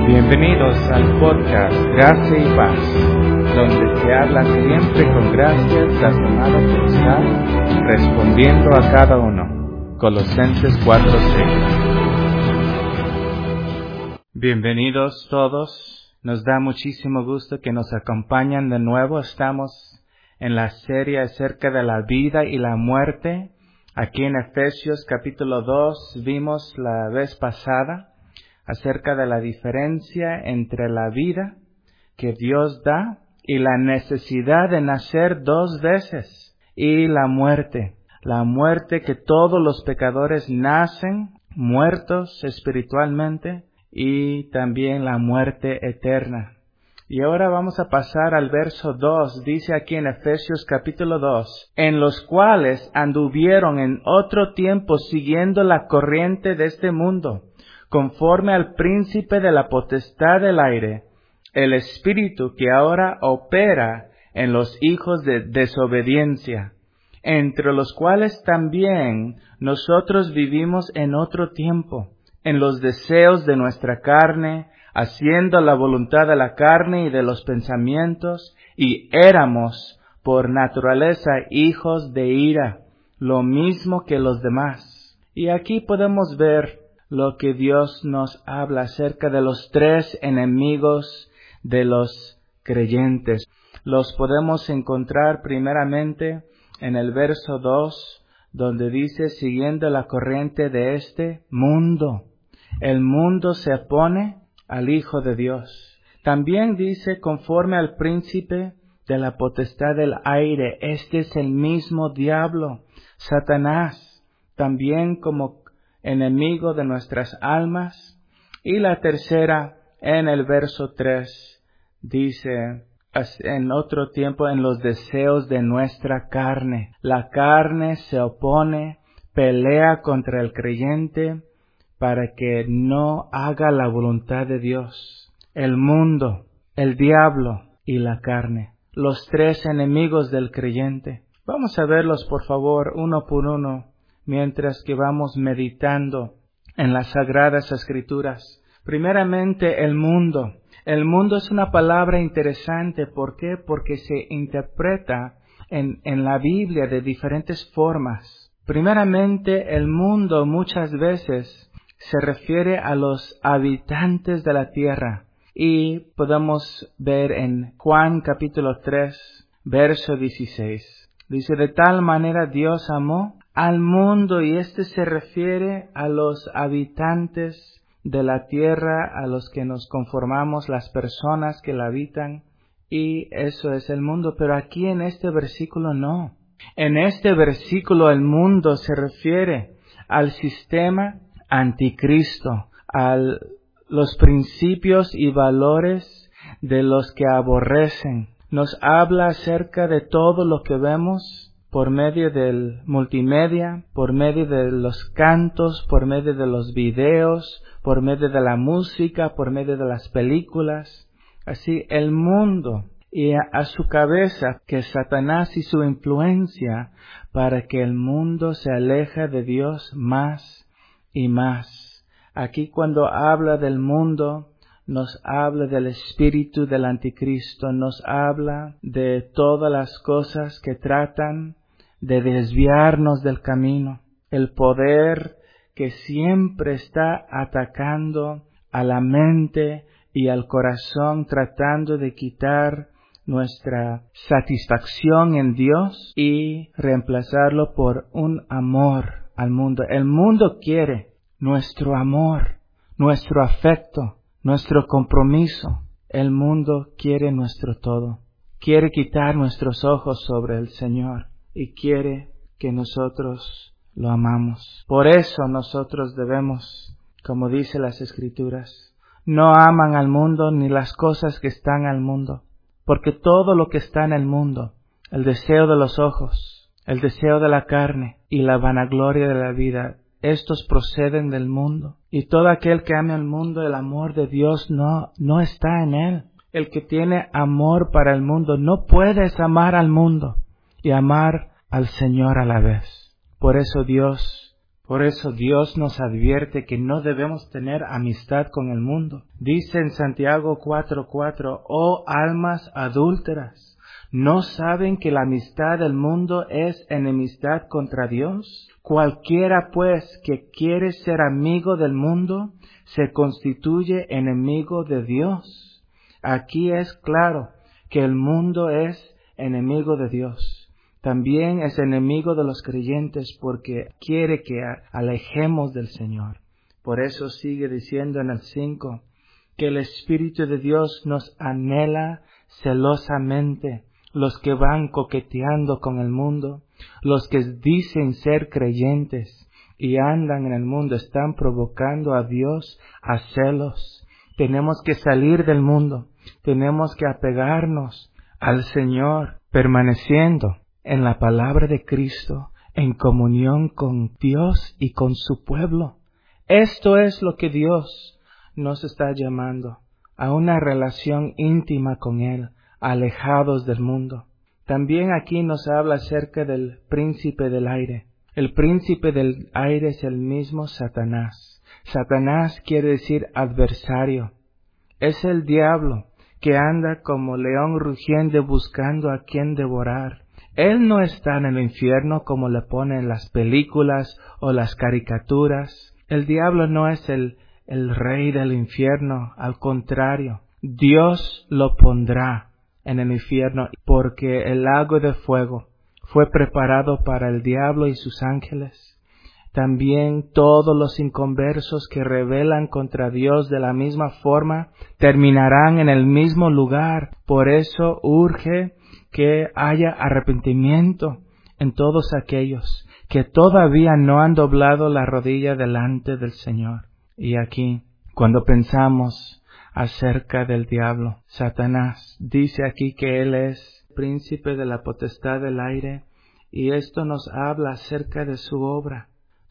Bienvenidos al podcast Gracia y Paz, donde se habla siempre con gracia, sazonado con sal, respondiendo a cada uno. Colosenses 4:6. Bienvenidos todos, nos da muchísimo gusto que nos acompañan de nuevo. Estamos en la serie acerca de la vida y la muerte. Aquí en Efesios capítulo 2 vimos la vez pasada acerca de la diferencia entre la vida que Dios da y la necesidad de nacer dos veces, y la muerte que todos los pecadores nacen muertos espiritualmente, y también la muerte eterna. Y ahora vamos a pasar al verso 2, dice aquí en Efesios capítulo 2, en los cuales anduvieron en otro tiempo siguiendo la corriente de este mundo, conforme al príncipe de la potestad del aire, el espíritu que ahora opera en los hijos de desobediencia, entre los cuales también nosotros vivimos en otro tiempo, en los deseos de nuestra carne, haciendo la voluntad de la carne y de los pensamientos, y éramos por naturaleza hijos de ira, lo mismo que los demás. Y aquí podemos ver lo que Dios nos habla acerca de los tres enemigos de los creyentes. Los podemos encontrar primeramente en el verso 2, donde dice, siguiendo la corriente de este mundo. El mundo se opone al Hijo de Dios. También dice, conforme al príncipe de la potestad del aire. Este es el mismo diablo, Satanás, también como enemigo de nuestras almas. Y la tercera, en el verso 3, dice, en otro tiempo, en los deseos de nuestra carne. La carne se opone, pelea contra el creyente para que no haga la voluntad de Dios. El mundo, el diablo y la carne, los tres enemigos del creyente. Vamos a verlos, por favor, uno por uno, mientras que vamos meditando en las Sagradas Escrituras. Primeramente, el mundo. El mundo es una palabra interesante. ¿Por qué? Porque se interpreta en la Biblia de diferentes formas. Primeramente, el mundo muchas veces se refiere a los habitantes de la tierra. Y podemos ver en Juan capítulo 3, verso 16. Dice, de tal manera Dios amó al mundo, y este se refiere a los habitantes de la tierra, a los que nos conformamos, las personas que la habitan, y eso es el mundo. Pero aquí en este versículo no. En este versículo el mundo se refiere al sistema anticristo, a los principios y valores de los que aborrecen. Nos habla acerca de todo lo que vemos por medio del multimedia, por medio de los cantos, por medio de los videos, por medio de la música, por medio de las películas. Así el mundo, y a su cabeza que Satanás y su influencia, para que el mundo se aleje de Dios más y más. Aquí cuando habla del mundo, nos habla del espíritu del anticristo, nos habla de todas las cosas que tratan de desviarnos del camino. El poder que siempre está atacando a la mente y al corazón, tratando de quitar nuestra satisfacción en Dios y reemplazarlo por un amor al mundo. El mundo quiere nuestro amor, nuestro afecto, nuestro compromiso. El mundo quiere nuestro todo. Quiere quitar nuestros ojos sobre el Señor y quiere que nosotros lo amamos. Por eso nosotros debemos, como dice las Escrituras, no aman al mundo ni las cosas que están al mundo, porque todo lo que está en el mundo, el deseo de los ojos, el deseo de la carne y la vanagloria de la vida, estos proceden del mundo. Y todo aquel que ame al mundo, el amor de Dios no está en él. El que tiene amor para el mundo, no puedes amar al mundo y amar al Señor a la vez. Por eso Dios, Por eso Dios nos advierte que no debemos tener amistad con el mundo. Dice en Santiago 4:4, oh almas adúlteras, ¿no saben que la amistad del mundo es enemistad contra Dios? Cualquiera pues que quiere ser amigo del mundo, se constituye enemigo de Dios. Aquí es claro que el mundo es enemigo de Dios. También es enemigo de los creyentes porque quiere que alejemos del Señor. Por eso sigue diciendo en el 5, que el Espíritu de Dios nos anhela celosamente. Los que van coqueteando con el mundo, los que dicen ser creyentes y andan en el mundo, están provocando a Dios a celos. Tenemos que salir del mundo, tenemos que apegarnos al Señor, permaneciendo en la palabra de Cristo, en comunión con Dios y con su pueblo. Esto es lo que Dios nos está llamando, a una relación íntima con Él, alejados del mundo. También aquí nos habla acerca del príncipe del aire. El príncipe del aire es el mismo Satanás. Satanás quiere decir adversario. Es el diablo que anda como león rugiente buscando a quien devorar. Él no está en el infierno como le ponen en las películas o las caricaturas. El diablo no es el rey del infierno, al contrario, Dios lo pondrá en el infierno porque el lago de fuego fue preparado para el diablo y sus ángeles. También todos los inconversos que rebelan contra Dios de la misma forma terminarán en el mismo lugar. Por eso urge que haya arrepentimiento en todos aquellos que todavía no han doblado la rodilla delante del Señor. Y aquí, cuando pensamos acerca del diablo, Satanás, dice aquí que él es príncipe de la potestad del aire, y esto nos habla acerca de su obra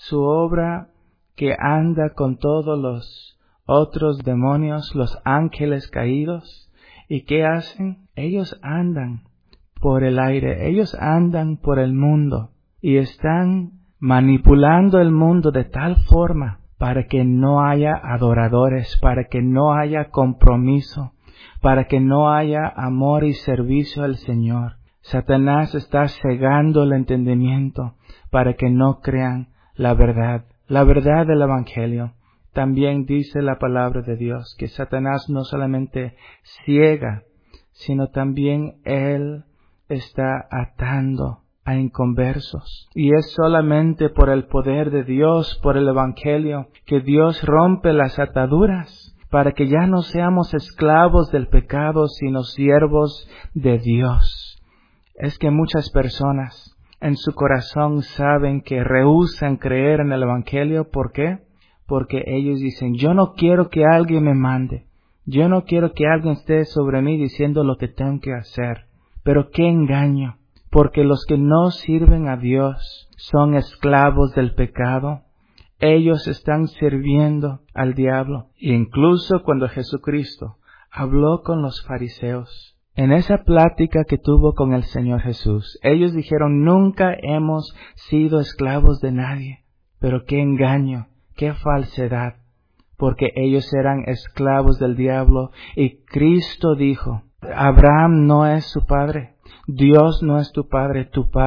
que anda con todos los otros demonios, los ángeles caídos. ¿Y qué hacen? Ellos andan por el aire, ellos andan por el mundo y están manipulando el mundo de tal forma para que no haya adoradores, para que no haya compromiso, para que no haya amor y servicio al Señor. Satanás está cegando el entendimiento para que no crean la verdad del Evangelio. También dice la palabra de Dios que Satanás no solamente ciega, sino también él está atando a inconversos. Y es solamente por el poder de Dios, por el Evangelio, que Dios rompe las ataduras para que ya no seamos esclavos del pecado, sino siervos de Dios. Es que muchas personas en su corazón saben que rehúsan creer en el Evangelio. ¿Por qué? Porque ellos dicen, yo no quiero que alguien me mande. Yo no quiero que alguien esté sobre mí diciendo lo que tengo que hacer. Pero qué engaño, porque los que no sirven a Dios son esclavos del pecado. Ellos están sirviendo al diablo. E incluso cuando Jesucristo habló con los fariseos, en esa plática que tuvo con el Señor Jesús, ellos dijeron, nunca hemos sido esclavos de nadie. Pero qué engaño, qué falsedad, porque ellos eran esclavos del diablo. Y Cristo dijo, Abraham no es su padre, Dios no es tu padre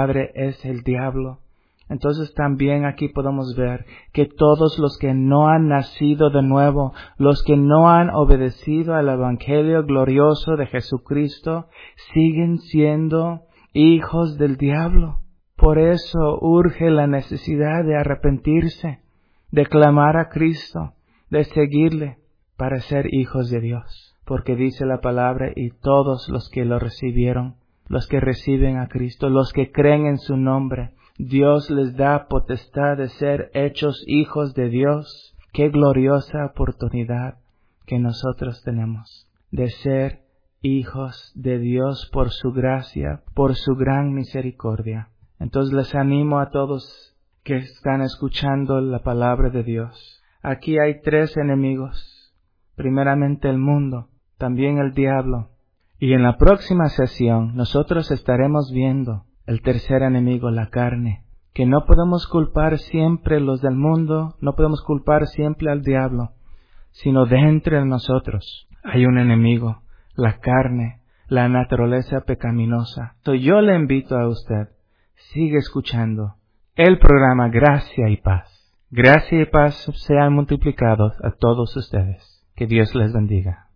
es el diablo. Entonces también aquí podemos ver que todos los que no han nacido de nuevo, los que no han obedecido al Evangelio glorioso de Jesucristo, siguen siendo hijos del diablo. Por eso urge la necesidad de arrepentirse, de clamar a Cristo, de seguirle para ser hijos de Dios. Porque dice la palabra, y todos los que lo recibieron, los que reciben a Cristo, los que creen en su nombre, Dios les da potestad de ser hechos hijos de Dios. Qué gloriosa oportunidad que nosotros tenemos de ser hijos de Dios por su gracia, por su gran misericordia. Entonces les animo a todos que están escuchando la palabra de Dios. Aquí hay 3 enemigos. Primeramente el mundo, también el diablo. Y en la próxima sesión nosotros estaremos viendo el tercer enemigo, la carne, que no podemos culpar siempre los del mundo, no podemos culpar siempre al diablo, sino dentro de nosotros hay un enemigo, la carne, la naturaleza pecaminosa. Yo le invito a usted, sigue escuchando el programa Gracia y Paz. Gracia y paz sean multiplicados a todos ustedes. Que Dios les bendiga.